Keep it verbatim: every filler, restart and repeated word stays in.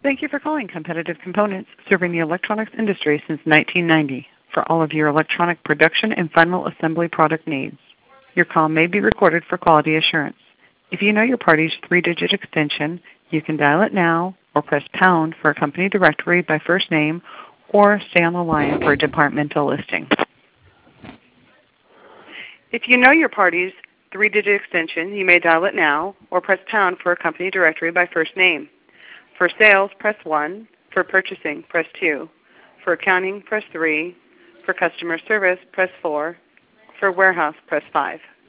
Thank you for calling Competitive Components, serving the electronics industry since nineteen ninety for all of your electronic production and final assembly product needs. Your call may be recorded for quality assurance. If you know your party's three-digit extension, you can dial it now or press pound for a company directory by first name or stay on the line for a departmental listing. If you know your party's three-digit extension, you may dial it now or press pound for a company directory by first name. For sales, press one. For purchasing, press two. For accounting, press three. For customer service, press four. For warehouse, press five.